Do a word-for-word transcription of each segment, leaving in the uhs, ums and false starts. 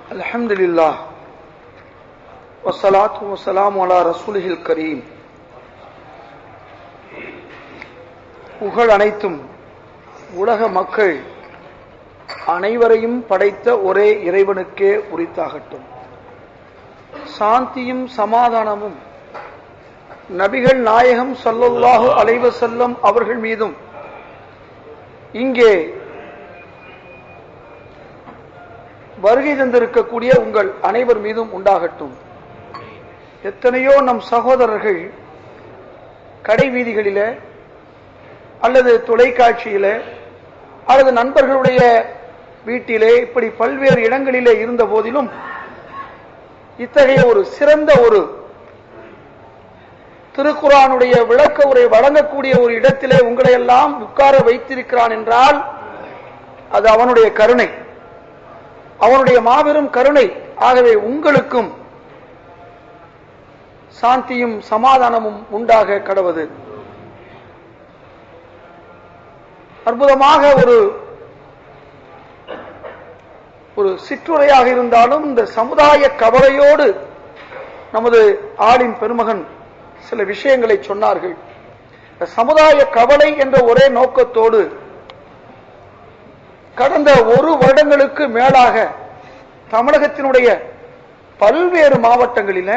அல்ஹம்துலில்லாஹ் வஸ்ஸலாத்து வஸ்ஸலாமு அலா ரசூலிஹில் கரீம். புகழ் அனைத்தும் உலக மக்கள் அனைவரையும் படைத்த ஒரே இறைவனுக்கே உரித்தாகட்டும். சாந்தியும் சமாதானமும் நபிகள் நாயகம் ஸல்லல்லாஹு அலைஹி வஸல்லம் அவர்கள் மீதும் இங்கே வருகை தந்திருக்கக்கூடிய உங்கள் அனைவர் மீதும் உண்டாகட்டும். எத்தனையோ நம் சகோதரர்கள் கடை வீதிகளில அல்லது தொலைக்காட்சியில அல்லது நண்பர்களுடைய வீட்டிலே இப்படி பல்வேறு இடங்களிலே இருந்த போதிலும் இத்தகைய ஒரு சிறந்த ஒரு திருக்குர்ஆனுடைய விளக்க உரை வழங்கக்கூடிய ஒரு இடத்திலே உங்களை எல்லாம் உட்கார வைத்திருக்கிறான் என்றால் அது அவனுடைய கருணை, அவனுடைய மாபெரும் கருணை. ஆகவே உங்களுக்கும் சாந்தியும் சமாதானமும் உண்டாக கடவது. அற்புதமாக ஒரு ஒரு சிற்றுரையாக இருந்தாலும் இந்த சமுதாய கவலையோடு நமது ஆளின் பெருமகன் சில விஷயங்களை சொன்னார்கள். இந்த சமுதாய கவலை என்ற ஒரே நோக்கத்தோடு கடந்த ஒரு வருடங்களுக்கு மேலாக தமிழகத்தினுடைய பல்வேறு மாவட்டங்களில,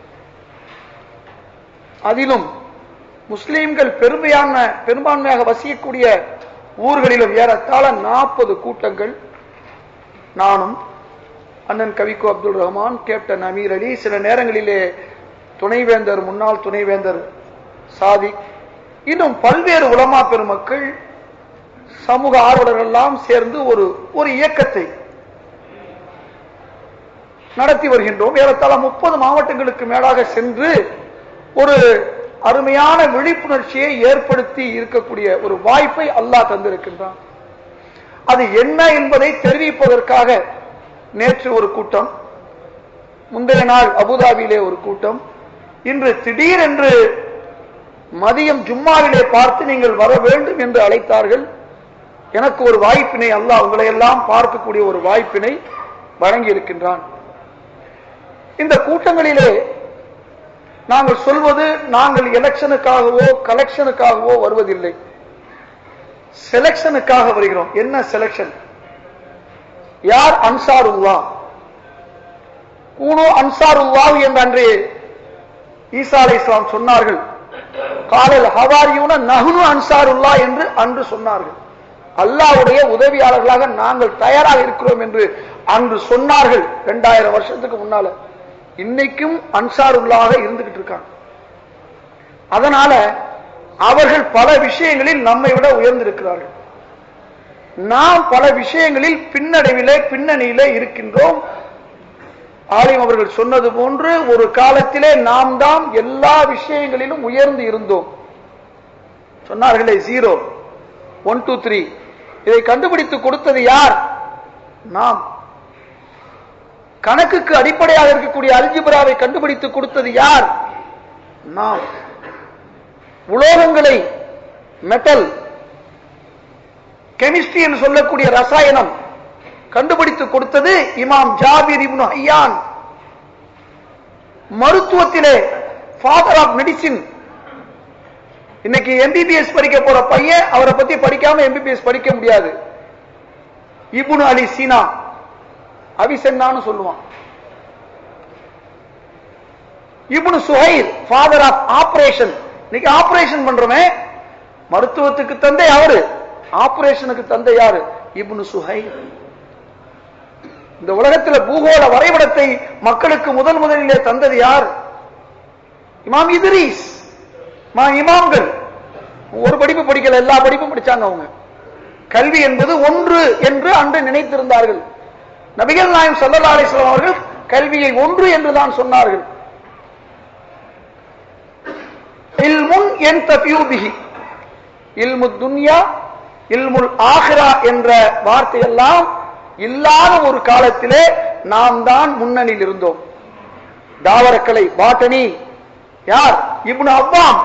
அதிலும் முஸ்லிம்கள் பெருமையான பெரும்பான்மையாக வசிக்கக்கூடிய ஊர்களிலும் ஏறத்தாழ நாற்பது கூட்டங்கள், நானும் அண்ணன் கவிக்கோ அப்துல் ரஹ்மான், கேப்டன் அமீர் அலி, சில நேரங்களிலே துணைவேந்தர் முன்னாள் துணைவேந்தர் சாதிக், இன்னும் பல்வேறு உலமா பெருமக்கள், சமூக ஆர்வலர்கள் எல்லாம் சேர்ந்து ஒரு ஒரு இயக்கத்தை நடத்தி வருகின்றோம். ஏறத்தாழ முப்பது மாவட்டங்களுக்கு மேலாக சென்று ஒரு அருமையான விழிப்புணர்ச்சியை ஏற்படுத்தி இருக்கக்கூடிய ஒரு வாய்ப்பை அல்லாஹ் தந்திருக்கின்றான். அது என்ன என்பதை தெரிவிப்பதற்காக நேற்று ஒரு கூட்டம், முந்தைய நாள் அபுதாபியிலே ஒரு கூட்டம், இன்று திடீரென்று மதியம் ஜும்மாவிலே பார்த்து நீங்கள் வர வேண்டும் என்று அழைத்தார்கள். எனக்கு ஒரு வாய்ப்பினை அல்லாஹ் உங்களை எல்லாம் பார்க்கக்கூடிய ஒரு வாய்ப்பினை வழங்கி இருக்கின்றான். இந்த கூட்டங்களிலே நாங்கள் சொல்வது, நாங்கள் எலெக்ஷனுக்காகவோ கலெக்ஷனுக்காகவோ வருவதில்லை, செலக்ஷனுக்காக வருகிறோம். என்ன செலக்ஷன்? யார் அன்சாருல்லா? கூனு அன்சாருல்லா என்று அன்று ஈசா அலைஹிஸ்ஸலாம் சொன்னார்கள். காலல் ஹவாரியூன நஹ்னு அன்சாருல்லா என்று அன்று சொன்னார்கள். அல்லாஹ்வுடைய உதவியாளர்களாக நாங்கள் தயாராக இருக்கிறோம் என்று அன்று சொன்னார்கள். இரண்டாயிரம் வருஷத்துக்கு முன்னால. இன்னைக்கும் அன்சாருல்லாக இருந்துகிட்டு இருக்காங்க. அதனால அவர்கள் பல விஷயங்களில் நம்மை விட உயர்ந்திருக்கிறார்கள். நாம் பல விஷயங்களில் பின்னடைவிலே பின்னணியிலே இருக்கின்றோம். ஆலிம் அவர்கள் சொன்னது போன்று ஒரு காலத்திலே நாம் தான் எல்லா விஷயங்களிலும் உயர்ந்து இருந்தோம். சொன்னார்களே ஜீரோ ஒன் டூ த்ரீ, இதை கண்டுபிடித்து கொடுத்தது யார்? நாம். கணக்குக்கு அடிப்படையாக இருக்கக்கூடிய அல்ஜிப்ராவை கண்டுபிடித்து கொடுத்தது யார்? நாம். உலோகங்களை, மெட்டல், கெமிஸ்ட்ரி என்று சொல்லக்கூடிய ரசாயனம் கண்டுபிடித்து கொடுத்தது இமாம் ஜாபிர் இப்னு ஹையான். மருத்துவத்திலே ஃபாதர் ஆஃப் மெடிசின். இன்னைக்கு எம்பிபிஎஸ் படிக்க போற பையன் அவரை பத்தி படிக்காம எம்பிபிஎஸ் படிக்க முடியாது. இப்னு அலி சீனா, அவிசென்னான்னு சொல்லுவான். Ibn Zuhair, father of operation. இன்னைக்கு ஆபரேஷன் பண்றோமே, மருத்துவத்துக்கு தந்தை அவரு, ஆபரேஷனுக்கு தந்தை யாரு? Ibn Zuhair. இந்த உலகத்தில் பூகோள வரைபடத்தை மக்களுக்கு முதல் முதலிலே தந்தது யார்? இமாம் இத்ரீஸ். இமாம்கள் ஒரு படிப்பு படிக்கல, எல்லா படிப்பும் படிச்சாங்க. அவங்க கல்வி என்பது ஒன்று என்று அன்று நினைத்திருந்தார்கள். நபிகள் நாயகம் ஸல்லல்லாஹு அலைஹி வஸல்லம் அவர்கள் கல்வியை ஒன்று என்று தான் சொன்னார்கள். இல்முன் யன்தஃபியு பிஹி, இல்முத் துன்யா இல்முல் ஆகிரா என்ற வார்த்தையெல்லாம் இல்லாத ஒரு காலத்திலே நாம் தான் முன்னணியில் இருந்தோம். தாவரக்கலை, பாட்டனி யார்? இப்னு அவ்வாம்.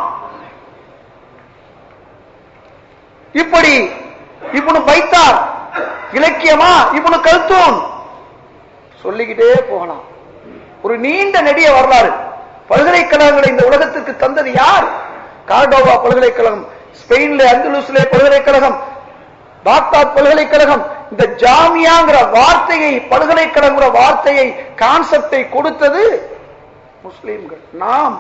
இப்படி இப்னு பைத்தார் இலக்கியமா? இப்னு கல்தூன் சொல்லிக்கிட்டே போகலாம். ஒரு நீண்ட நெடிய வரலாறு. பல்கலைக்கழகங்களை இந்த உலகத்திற்கு தந்தது யார்? கார்டோவா பல்கலைக்கழகம், ஸ்பெயின்ல அந்துலூஸ்ல பல்கலைக்கழகம், பாக்தாத் பல்கலைக்கழகம். இந்த ஜாமியாங்கிற வார்த்தையை, பல்கலைக்கழகங்கிற வார்த்தையை, கான்செப்டை கொடுத்தது முஸ்லிம்கள். நாம்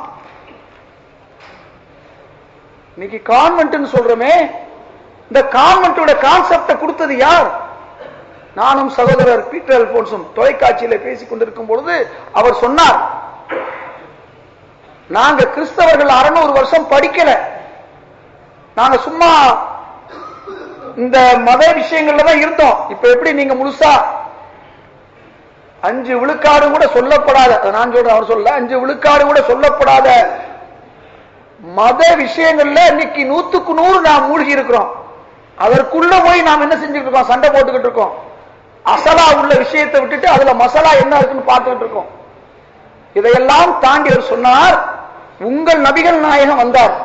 இன்னைக்கு கான்வென்ட் சொல்றோமே, இந்த கான்வென்ட்டோட கான்செப்டை கொடுத்தது யார்? நானும் சகோதரர் பீட்டர் அல்போன்ஸும் தொலைக்காட்சியில பேசிக் கொண்டிருக்கும் பொழுது அவர் சொன்னார், நாங்க கிறிஸ்தவர்கள் அறுநூறு வருஷம் படிக்கல, நாங்க சும்மா இந்த மத விஷயங்கள்ல தான் இருந்தோம். இப்ப எப்படி நீங்க முழுசா அஞ்சு விழுக்காடு கூட சொல்லப்படாத, நான் சொல்றேன், அவர் சொல்ல, அஞ்சு விழுக்காடு கூட சொல்லப்படாத மத விஷயங்கள்ல இன்னைக்கு நூத்துக்கு நூறு நாம் மூழ்கி இருக்கிறோம். அதற்குள்ள போய் நாம் என்ன செஞ்சுட்டு இருக்கோம்? சண்டை போட்டுக்கிட்டு இருக்கோம். அசலா உள்ள விஷயத்தை விட்டுட்டு அதுல மசாலா என்ன இருக்குன்னு பார்த்துட்டு இருக்கோம். இதையெல்லாம் தாண்டி அவர் சொன்னார், உங்கள் நபிகள் நாயகம் வந்தார்,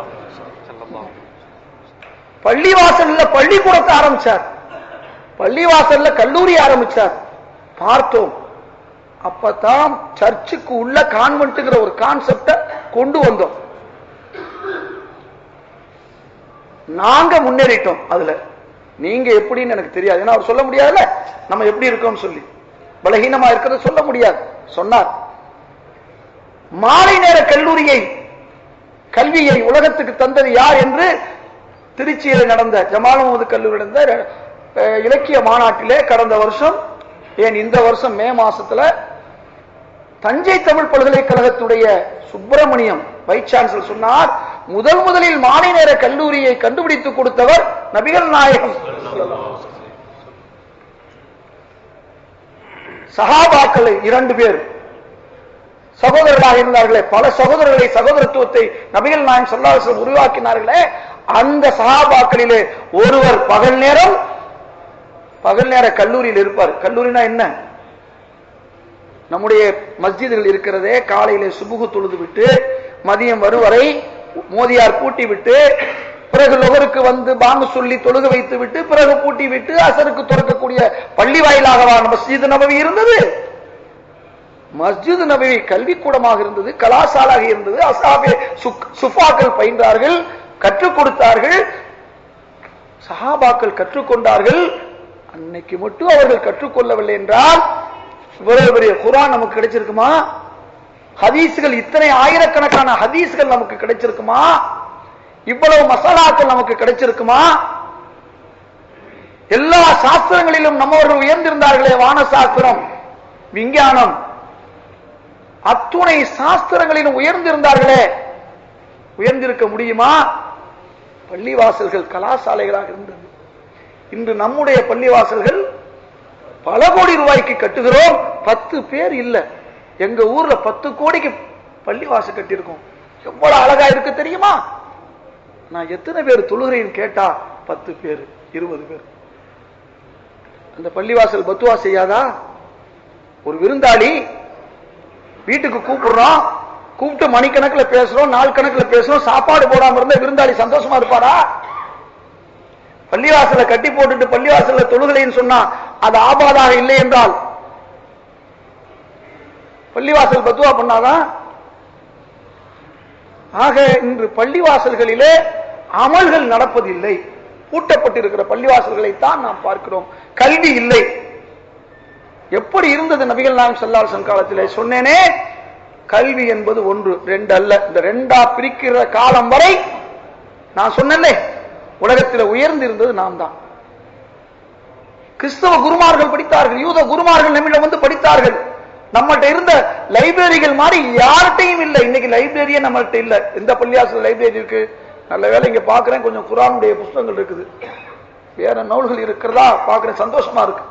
பள்ளிவாசல்ல பள்ளிக்கூடத்தை ஆரம்பிச்சார், பள்ளிவாசல்ல கல்லூரி ஆரம்பிச்சார். பார்த்தோம். அப்பதான் சர்ச்சுக்கு உள்ள கான்வென்ட்ங்கிற ஒரு கான்செப்ட கொண்டு வந்தோம். நாங்க முன்னேறிட்டோம். அதுல நீங்க எப்படின்னு எனக்கு தெரியாது, ஏன்னா அவர் சொல்ல முடியாதுல்ல நம்ம எப்படி இருக்கோம் சொல்லி, பலகீனமா இருக்கிறது சொல்ல முடியாது. சொன்னார், மாலை நேர கல்லூரியை, கல்வியை உலகத்துக்கு தந்தது யார் என்று திருச்சியில் நடந்த ஜமால் முகமது கல்லூரி நடந்த இலக்கிய மாநாட்டிலே கடந்த வருஷம், ஏன் இந்த வருஷம் மே மாசத்துல தஞ்சை தமிழ் பல்கலைக்கழகத்துடைய சுப்பிரமணியம் வைஸ் சான்சலர் சொன்னார், முதல் முதலில் மாலை நேர கல்லூரியை கண்டுபிடித்து கொடுத்தவர் நபிகள் நாயகம். சஹாபாக்களை இரண்டு பேர் சகோதரர்களாக இருந்தார்களே, பல சகோதரர்களை, சகோதரத்துவத்தை நபிகள் நாயகம் ஸல்லல்லாஹு அலைஹி வஸல்லம் உருவாக்கினார்களே, அந்த சஹாபாக்களிலே ஒருவர் பகல் நேரம் பகல் நேர கல்லூரியில் இருப்பார். கல்லூரினா என்ன? நம்முடைய மஸ்ஜிதுகள் இருக்கிறதே, காலையிலே சுபுகு தொழுது விட்டு மதியம் வரும் வரை மோதியார் பூட்டி விட்டு, பிறகு லொகருக்கு வந்து பாங்கு சொல்லி தொழுக வைத்து விட்டு, பிறகு பூட்டி விட்டு அசருக்கு திறக்கக்கூடிய பள்ளி வாயிலாகவா மஸ்ஜித் நபவி இருந்தது? மஸ்ஜித் நபவி கல்விக்கூடமாக இருந்தது, கலாசாலாக இருந்தது. அஸ்ஹாபே சுஃபாக்கள் பயின்றார்கள், கற்றுக் கொடுத்தார்கள், சஹாபாக்கள் கற்றுக்கொண்டார்கள். அன்னைக்கு மட்டும் அவர்கள் கற்றுக்கொள்ளவில்லை என்றால் இவ்வளவு பெரிய குர்ஆன் நமக்கு கிடைச்சிருக்குமா? ஹதீஸ்கள், இத்தனை ஆயிரக்கணக்கான ஹதீஸ்கள் நமக்கு கிடைச்சிருக்குமா? இவ்வளவு மசாலாக்கள் நமக்கு கிடைச்சிருக்குமா? எல்லா சாஸ்திரங்களிலும் நம்மவர்கள் உயர்ந்திருந்தார்களே, வான சாஸ்திரம், விஞ்ஞானம், அத்துணை சாஸ்திரங்களிலும் உயர்ந்திருந்தார்களே, உயர்ந்திருக்க முடியுமா? பள்ளிவாசல்கள் கலாசாலைகளாக இருந்தது. இன்று நம்முடைய பள்ளிவாசல்கள் பல கோடி ரூபாய்க்கு கட்டுகிறோம், பத்து பேர் இல்ல. எங்க ஊர்ல பத்து கோடிக்கு பள்ளிவாசல் கட்டியிருக்கோம். எவ்வளவு அழகா இருக்கு தெரியுமா? நான் எத்தனை பேர் தொழுகிறேன்னு கேட்டா பத்து பேர், இருபது பேர். அந்த பள்ளிவாசல் பத்துவா செய்யாதா? ஒரு விருந்தாளி வீட்டுக்கு கூப்பிடுறோம், கூப்பிட்டு மணிக்கணக்கில் பேசுறோம், நாள் கணக்கில் பேசுறோம், சாப்பாடு போடாம இருந்தா விருந்தாளி சந்தோஷமா இருப்பாரா? பள்ளிவாசல கட்டி போட்டுட்டு பள்ளிவாசல தொழுகலைன்னு சொன்னா அது ஆபாதாக இல்லை என்றால் பள்ளிவாசல் பத்துவா பண்ணாதான். ஆக இன்று பள்ளிவாசல்களிலே அமல்கள் நடப்பதில்லை, பூட்டப்பட்டிருக்கிற பள்ளிவாசல்களை தான் நாம் பார்க்கிறோம். கல்வி இல்லை. எப்படி இருந்தது நபிகள் நாயகம் ஸல்லல்லாஹு அலைஹி வஸல்லம் காலத்திலே? சொன்னேனே, கல்வி என்பது ஒன்று ரெண்டு அல்ல. இந்த ரெண்டா பிரிக்கிற காலம் வரை நான் சொன்னேன், உலகத்தில் உயர்ந்து இருந்தது நாம் தான். கிறிஸ்தவ குருமார்கள் படித்தார்கள், யூத குருமார்கள் நம்மிடம் வந்து படித்தார்கள். நம்மகிட்ட இருந்த லைப்ரரிகள் மாதிரி யார்கிட்டையும் இல்லை. இன்னைக்கு லைப்ரரியே நம்மகிட்ட இல்ல. எந்த பள்ளியாசல் லைப்ரரி இருக்கு? நல்ல வேலை இங்க பாக்குறேன், கொஞ்சம் குர்ஆனுடைய புத்தகங்கள் இருக்குது, வேற நூல்கள் இருக்கிறதா பாக்குறேன், சந்தோஷமா இருக்கு.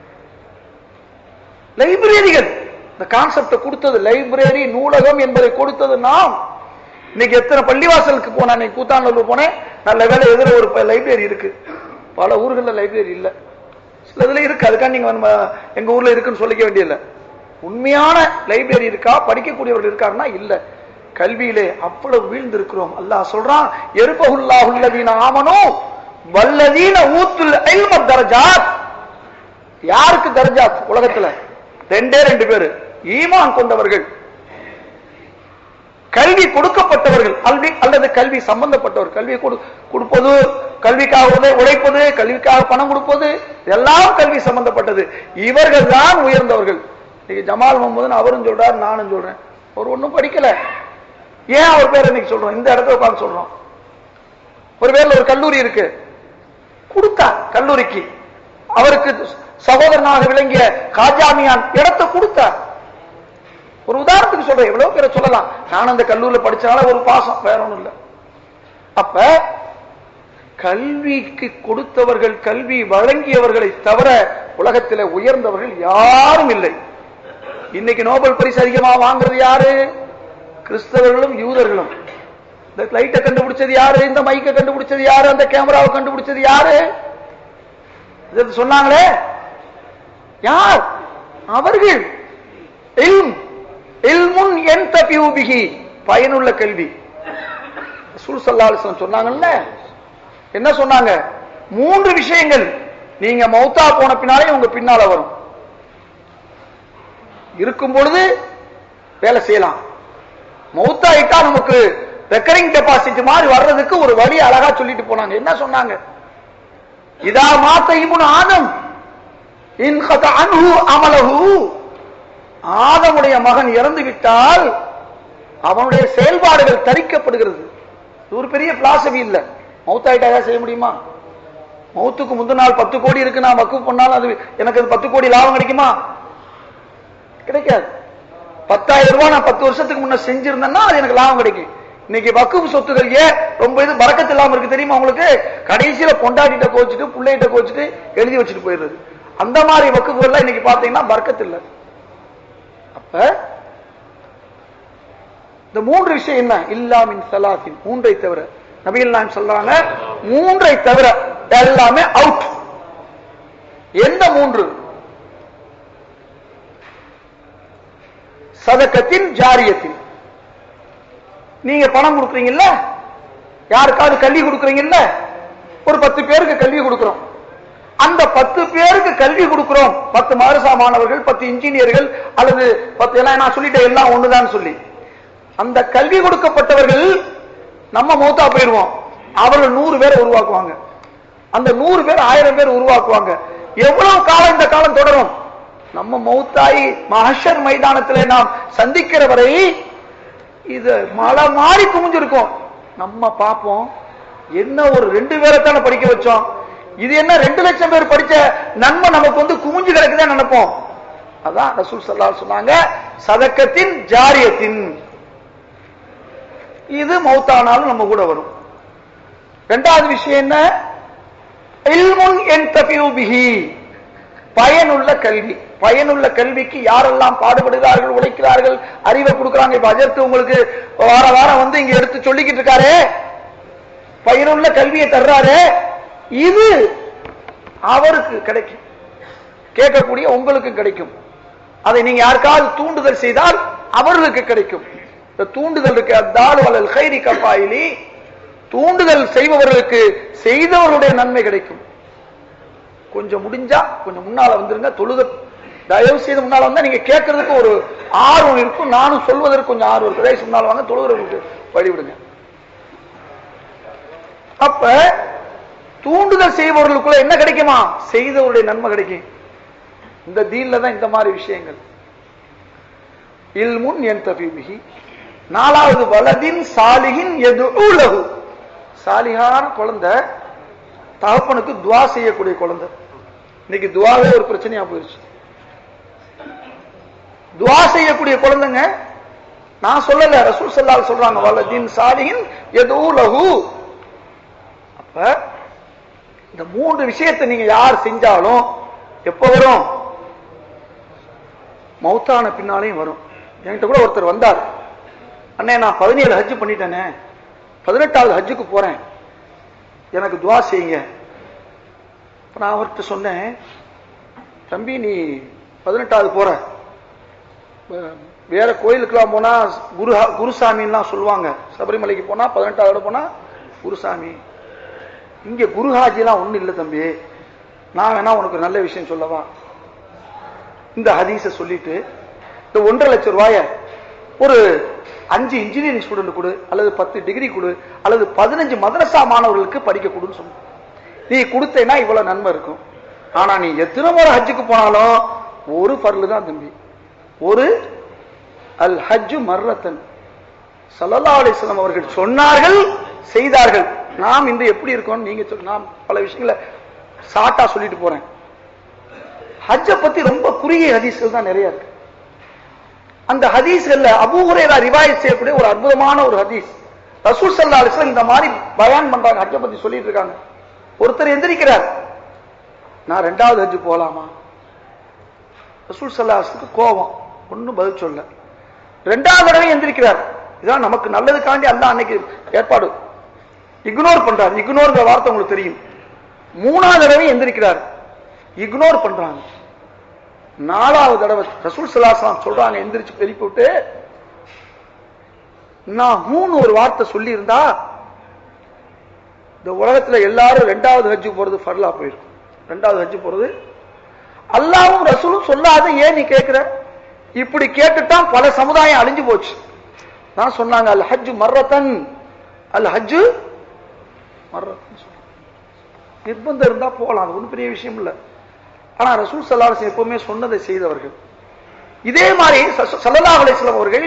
லைப்ரரிகள் இந்த கான்செப்டை கொடுத்தது, லைப்ரரி நூலகம் என்பதை கொடுத்தது நாம். இன்னைக்கு எத்தனை பள்ளிவாசலுக்கு போனா, இன்னைக்கு கூத்தாநல்லூர் போனேன், நல்ல வேலை எதிர ஒரு லைப்ரரி இருக்கு. பல ஊர்களில் லைப்ரரி இல்ல, சில இதுல இருக்கு. அதுக்காக நீங்க எங்க ஊர்ல இருக்குன்னு சொல்லிக்க வேண்டியதில்லை. உண்மையான லைப்ரரி இருக்கா, படிக்கக்கூடியவர்கள் இருக்காருன்னா இல்ல. கல்வியிலே அவ்வளவு வீழ்ந்திருக்கிறோம். அல்லாஹ் சொல்றான், எருபஹுல்லாஹு அல்லதீன ஆமனூ வல்லதீன ஊத்துல் இல்ம தரஜாத். யாருக்கு தரஜாத்? உலகத்துல ரெண்டே ரெண்டு பேரு ஈமான் கொண்டவர்கள், கல்வி கொடுக்கப்பட்டவர்கள் அல்லது கல்வி சம்பந்தப்பட்டவர். கல்வி கொடுப்பது, கல்விக்காக உழைப்பது, கல்விக்காக பணம் கொடுப்பது எல்லாம் கல்வி சம்பந்தப்பட்டது. இவர்கள் தான் உயர்ந்தவர்கள். இன்னைக்கு ஜமால் முகமது அவரும் சொல்றார், நானும் சொல்றேன். அவர் ஒன்னும் படிக்கல. ஏன் அவர் பேர் இன்னைக்கு சொல்றோம்? இந்த இடத்துல உட்கார்ந்து சொல்றோம். ஒரு பேர்ல ஒரு கல்லூரி இருக்கு, கொடுத்தா கல்லூரிக்கு அவருக்கு சகோதரனாக விளங்கிய காஜாமியான் இடத்தை கொடுத்தார். ஒரு உதாரணத்துக்கு சொல்றேன், எவ்வளவு பேரை சொல்லலாம். நான் அந்த கல்லூரியில் படிச்சனால ஒரு பாசம், வேற ஒண்ணும் இல்லை. அப்ப கல்விக்கு கொடுத்தவர்கள், கல்வி வழங்கியவர்களை தவிர உலகத்தில் உயர்ந்தவர்கள் யாரும் இல்லை. இன்னைக்கு நோபல் பரிசு அதிகமா வாங்குறது யாரு? கிறிஸ்தவர்களும் யூதர்களும். இந்த லைட்டை கண்டுபிடிச்சது யாரு? இந்த மைக்கை கண்டுபிடிச்சது யாரு? அந்த கேமராவை கண்டுபிடிச்சது யாரு? சொன்னாங்களே யார்? அவர்கள். பயனுள்ள கல்வி. ரசூல் ஸல்லல்லாஹு அலைஹி வஸல்லம் சொன்னாங்கல்ல, என்ன சொன்னாங்க? மூன்று விஷயங்கள் நீங்க மௌத்தா போன பின்னாலே உங்க பின்னால வரும். இருக்கும் பொழுது வேலை செய்யலாம், மௌத்தாயிட்டா நமக்கு ரெக்கரிங் டெபாசிட் மாதிரி வர்றதுக்கு ஒரு வழி அழகா சொல்லிட்டு போனாங்க. என்ன சொன்னாங்க? இதா மாத்த இப்னு ஆதம் இன் கதா அன்ஹு அமலஹு, ஆதமுடைய மகன் இறந்து விட்டால் அவனுடைய செயல்பாடுகள் தரிக்கப்படுகிறது. ஒரு பெரிய பிலாசபி இல்ல. மௌத்தாயிட்டா செய்ய முடியுமா? மௌத்துக்கு முந்தின நாள் பத்து கோடி இருக்கு, நான் வக்குப் பண்ணாலும் அது எனக்கு அது பத்து கோடி லாபம் கிடைக்குமா? கிடைக்காது. பத்தாயிரம் ரூபாய் நான் பத்து வருஷத்துக்கு முன்ன செஞ்சிருந்தேன்னா அது எனக்கு லாபம் கிடைக்கும். இன்னைக்கு வக்குப் சொத்துக்கள் ஏன் ரொம்ப இது பரக்கத்து இல்லாம இருக்கு தெரியுமா உங்களுக்கு? கடைசியில பொண்டாட்டிட்ட கோச்சிட்டு பிள்ளைகிட்ட கோச்சிட்டு எழுதி வச்சுட்டு போயிடுறது. அந்த மாதிரி வக்குப்புகள்லாம் இன்னைக்கு பாத்தீங்கன்னா பரக்கத்து இல்லை. அப்ப இந்த மூன்று விஷயம் என்ன? இல்லா மின் ஸலாத்தின், மூன்றை தவிர. நபிகள் நாயகம் சொல்றாங்க, மூன்றை தவிர எல்லாமே அவுட். எந்த மூன்று? சதக்கத்தின் ஜாரியத்தின். நீங்க பணம் கொடுக்குறீங்கல்ல, யாருக்காவது கல்வி கொடுக்குறீங்கல்ல, ஒரு பத்து பேருக்கு கல்வி கொடுக்கிறோம். அந்த பத்து பேருக்கு கல்வி கொடுக்கிறோம், பத்து மதரசா மாணவர்கள், பத்து இன்ஜினியர்கள் அல்லது பத்து, எல்லாம் நான் சொல்லிட்டேன் எல்லாம் ஒண்ணுதான் சொல்லி, அந்த கல்வி கொடுக்கப்பட்டவர்கள் நம்ம மௌத்தா போயிடுவோம். அவர்கள் நூறு பேரை உருவாக்குவாங்க. அந்த நூறு பேர் ஆயிரம் பேர் உருவாக்குவாங்க. எவ்வளவு காலம் இந்த காலம் தொடரும்? நம்ம மௌத்தாயி மஹ்ஷர் மைதானத்திலே நாம் சந்திக்கிற வரை இது மலை மாறி குமிஞ்சிருக்கும். நம்ம பார்ப்போம், என்ன ஒரு ரெண்டு பேரை தானே படிக்க வச்சோம், இது என்ன ரெண்டு லட்சம் பேர் படிச்ச நன்மை நமக்கு வந்து குமிஞ்சு கிடக்குதான் நினைப்போம். அதான் ரசூல் ஸல்லல்லாஹு அலைஹி வஸல்லம் சொன்னாங்க, சதக்கத்தின் ஜாரியத்தின். இது மௌத்தானாலும் நம்ம கூட வரும். இரண்டாவது விஷயம் என்ன? இல்முன் யன்தஃபிஉ பிஹி, பயனுள்ள கல்வி. பயனுள்ள கல்விக்கு யாரெல்லாம் பாடுபடுகிறார்கள், உழைக்கிறார்கள், அறிவை கொடுக்கிறாங்க. இப்ப அஜர்த்து உங்களுக்கு வார வாரம் வந்து இங்க எடுத்து சொல்லிக்கிட்டு இருக்காரு, பயனுள்ள கல்வியை தர்றாரு. இது அவருக்கு கிடைக்கும், கேட்கக்கூடிய உங்களுக்கு கிடைக்கும். அதை நீங்க யாருக்காவது தூண்டுதல் செய்தால் அவர்களுக்கு கிடைக்கும். இந்த தூண்டுதல் இருக்கு, அத்தாலு அலல் கைரி கஃபாயிலி, தூண்டுதல் செய்பவர்களுக்கு செய்தவருடைய நன்மை கிடைக்கும். கொஞ்சம் முடிஞ்சா கொஞ்சம் முன்னால வந்துருங்க, தொழுக தயவு செய்து முன்னால வந்தா நீங்க கேட்கறதுக்கு ஒரு ஆர்வம் இருக்கும், நானும் சொல்வதற்கு கொஞ்சம் ஆர்வம் இருக்கு. தயவு முன்னால வாங்க, தொழுகிறவங்களுக்கு வழிவிடுங்க. அப்ப தூண்டுதல் செய்பவர்களுக்குள்ள என்ன கிடைக்குமா? செய்தவருடைய நன்மை கிடைக்கும். இந்த தீன்ல தான் இந்த மாதிரி விஷயங்கள். இல்முன் யன்தஃபிஉ பிஹி. நாலாவது வலதின் சாலிஹின் யதுஉ லஹு, சாலிஹான குழந்தை, தகப்பனுக்கு துவா செய்யக்கூடிய குழந்தை. இன்னைக்கு துவாவே ஒரு பிரச்சனையா போயிருச்சு. துவா செய்யக்கூடிய குழந்தைங்க நான் சொல்லல, ரசூல் ஸல்லல்லாஹு அலைஹி சொல்றாங்க, வலதின் சாலிஹின் யதுஉ லஹு. அப்ப இந்த மூன்று விஷயத்தை நீங்க யார் செஞ்சாலும் எப்ப வரும்? மௌத்தான பின்னாலையும் வரும். என்கிட்ட கூட ஒருத்தர் வந்தார், அண்ணே நான் பதினேழு ஹஜ்ஜு பண்ணிட்டேனே, பதினெட்டாவது ஹஜ்ஜுக்கு போறேன், எனக்கு துவா செய்யுங்க. நான் அவர்கிட்ட சொன்னேன், தம்பி நீ பதினெட்டாவது போற, வேற கோயிலுக்குலாம் போனா குரு குருசாமின்லாம் சொல்லுவாங்க, சபரிமலைக்கு போனா பதினெட்டாவது போனா குருசாமி, இங்க குருஹாஜி எல்லாம் ஒண்ணு இல்லை தம்பி, நான் வேணா உனக்கு நல்ல விஷயம் சொல்லவா, இந்த ஹதீஸ சொல்லிட்டு இந்த ஒன்றரை லட்சம் ரூபாய ஒரு அஞ்சு இன்ஜினியரிங் ஸ்டூடெண்ட் கொடு, அல்லது பத்து டிகிரி கொடு, அல்லது பதினஞ்சு மதரசா மாணவர்களுக்கு படிக்க கொடுன்னு சொன்ன. நீ கொடுத்தேன்னா இவ்வளவு நன்மை இருக்கும். ஆனா நீ எத்தனை முறை ஹஜ்ஜுக்கு போனாலும் ஒரு ஃபர்லு தான் தம்பி, ஒரு அல் ஹஜ்ஜு மர்ரத்தன். ஸல்லல்லாஹு அலைஹி வஸல்லம் அவர்கள் சொன்னார்கள், செய்தார்கள். நாம் இன்று எப்படி இருக்கோம் நீங்க சொல்ல, நான் பல விஷயங்களை சாட்டா சொல்லிட்டு போறேன். ஹஜ்ஜை பத்தி ரொம்ப குறுகிய ஹதீஸ்கள் தான் நிறைய இருக்கு. அந்த ஹதீஸ்கள்ல அபூ ஹுரைரா ரிவாயத் செய்யக்கூடிய ஒரு அற்புதமான ஒரு ஹதீஸ். ரசூல் ஸல்லல்லாஹு அலைஹி வஸல்லம் இந்த மாதிரி பயான் பண்றாங்க, ஹஜ்ஜை பத்தி சொல்லிட்டு இருக்காங்க. ஒருத்தர் எந்திரிக்கிறார், நான் ரெண்டாவது ஹஜ்ஜு போலாமா? ரசூல் ஸல்லல்லாஹு அலைஹி வஸல்லம் கோபம், ஒன்னும் பதில் சொல்ல. ரெண்டாவது தடவை எந்திரிக்கிறார், இதான் நமக்கு நல்லதுக்காண்டி அல்லாஹ் அன்னைக்கு ஏற்பாடு, இக்னோர் பண்றார். இக்னோர்ங்கிற வார்த்தை உங்களுக்கு தெரியும். மூணாவது தடவை எந்திரிக்கிறார், இக்னோர் பண்றாங்க. நாலாவது தடவை ரசூல் ஸல்லல்லாஹு அலைஹி வஸல்லம் சொல்றாங்க, எந்திரிச்சு எழுப்பி விட்டு, நான் மூணு ஒரு வார்த்தை சொல்லி இருந்தா இந்த உலகத்துல எல்லாரும் ரெண்டாவது ஹஜ்ஜு போறது ஃபர்லா போயிருக்கும். ரெண்டாவது ஹஜ்ஜு போறது அல்லாஹ்வும் ரசூலும் சொல்லாத ஏன் நீ கேட்கிற? இப்படி கேட்டுட்டான் பல சமுதாயம் அழிஞ்சு போச்சு. நான் சொன்னாங்க அல் ஹஜ்ஜு மர்ரத்தன், அல் ஹஜ்ஜு மர்ரத்தன். நிர்பந்தம் இருந்தா போலாம், அது ஒன்றும் பெரிய விஷயம் இல்லை. ஆனா ரசூல் ஸல்லல்லாஹு அலைஹி வஸல்லம் எப்பவுமே சொன்னதை செய்தவர்கள். இதே மாதிரி ஸல்லல்லாஹு அலைஹி வஸல்லம் அவர்கள்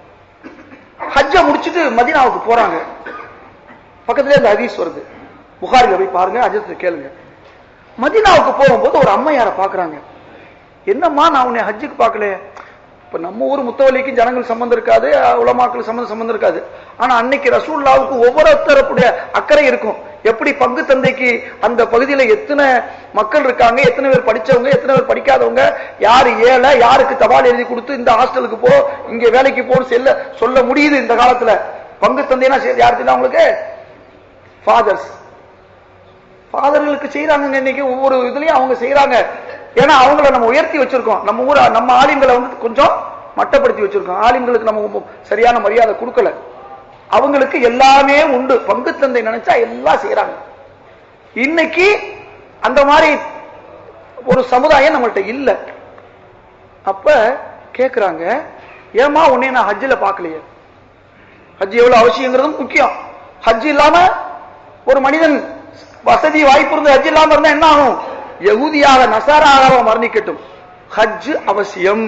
ஹஜ்ஜை முடிச்சுட்டு மதீனாவுக்கு போறாங்க. பக்கத்திலே இந்த ஹதீஸ் வருது, புகாரில போய் பாருங்க, ஹஜ்ஜத்தை கேளுங்க. மதீனாவுக்கு போகும்போது ஒரு அம்மையாரை பாக்குறாங்க. என்னம்மா நான் உன்னை ஹஜ்ஜுக்கு பார்க்கல? இப்ப நம்ம ஊர் முத்தவலிக்கு ஜனங்கள் சம்பந்தம் இருக்காது, உலமாக்கள் சம்பந்தம் சம்பந்தம் இருக்காது. ஆனா அன்னைக்கு ரசூலுல்லாஹ்வுக்கு ஒவ்வொரு தரப்புடைய அக்கறை இருக்கும். எப்படி பங்கு தந்தைக்கு அந்த பகுதியில எத்தனை மக்கள் இருக்காங்க, எத்தனை பேர் படிச்சவங்க, எத்தனை பேர் படிக்காதவங்க, யாரு ஏழை, யாருக்கு தபால் எழுதி கொடுத்து இந்த ஹாஸ்டலுக்கு போ, இங்க வேலைக்கு போன்னு செல்ல சொல்ல முடியுது இந்த காலத்துல. பங்கு தந்தைனா யாரு தெரியும் அவங்களுக்கு? ஃபாதர்ஸ். ஃபாதர்களுக்கு செய்யறாங்க இன்னைக்கு, ஒவ்வொரு இதுலயும் அவங்க செய்யறாங்க. ஏன்னா அவங்கள நம்ம உயர்த்தி வச்சிருக்கோம். நம்ம ஊர நம்ம ஆலிம்களை வந்து கொஞ்சம் மட்டப்படுத்தி வச்சிருக்கோம். ஆலிம்களுக்கு நம்ம சரியான மரியாதை கொடுக்கல. அவங்களுக்கு எல்லாமே உண்டு, பங்கு தந்தை நினைச்சா எல்லாம் செய்யறாங்க. இன்னைக்கு அந்த மாதிரி ஒரு சமுதாயம் நம்மள்ட்ட இல்ல. அப்ப கேக்குறாங்க, ஏமா உன்னை நான் ஹஜ்ஜில பாக்கலையே? ஹஜ் எவ்வளவு அவசியங்கிறதும் முக்கியம். ஹஜ் இல்லாம ஒரு மனிதன் வசதி வாய்ப்பு இருந்து ஹஜ் இல்லாம இருந்தா என்ன ஆகும்? யகூதியாக நசாராக மரணிக்கட்டும். ஹஜ் அவசியம்.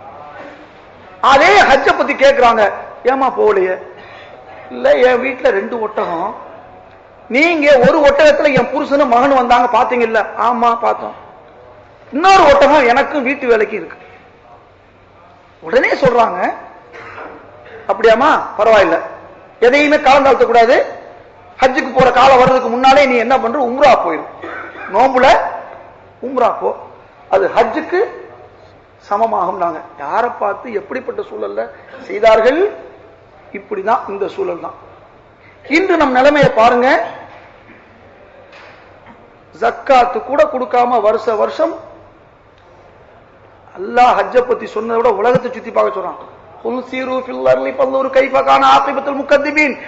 அதே ஹஜ்ஜை பத்தி கேட்கிறாங்க, ஏமா போகலையே? இல்ல, என் வீட்டுல ரெண்டு ஒட்டகம், நீங்க ஒரு ஒட்டகத்துல என் புருஷனும் மகனும் வந்தாங்க பாத்தீங்கல்ல? ஆமா பார்த்தோம். இன்னொரு ஒட்டகம் எனக்கும் வீட்டு வேலைக்கு இருக்கு. உடனே சொல்றாங்க, அப்படியாமா பரவாயில்ல, எதையுமே காலம் தாழ்த்த கூடாது. ஹஜ்ஜுக்கு போற காலம் வர்றதுக்கு முன்னாலே நீ என்ன பண்ற? உம்ரா போயிடும். நோம்புல உம்ரா போ, அது ஹஜ்ஜுக்கு சமமாகும். நாங்க யாரை பார்த்து எப்படிப்பட்ட சூழல்ல செய்தார்கள்? இப்படிதான், இந்த சூழல் தான். இன்று நம் நிலைமையை பாருங்க. ஜக்காத்து கூட கொடுக்காம வருஷ வருஷம் அல்லாஹ் ஹஜ்ஜை பத்தி சொன்னதை விட உலகத்தை சுத்தி பார்க்க சொல்றான். குல் சீரு ஃபில் அர்லி ஃபன்துரு கைஃப கான ஆகிபத்துல் முகத்திபீன்.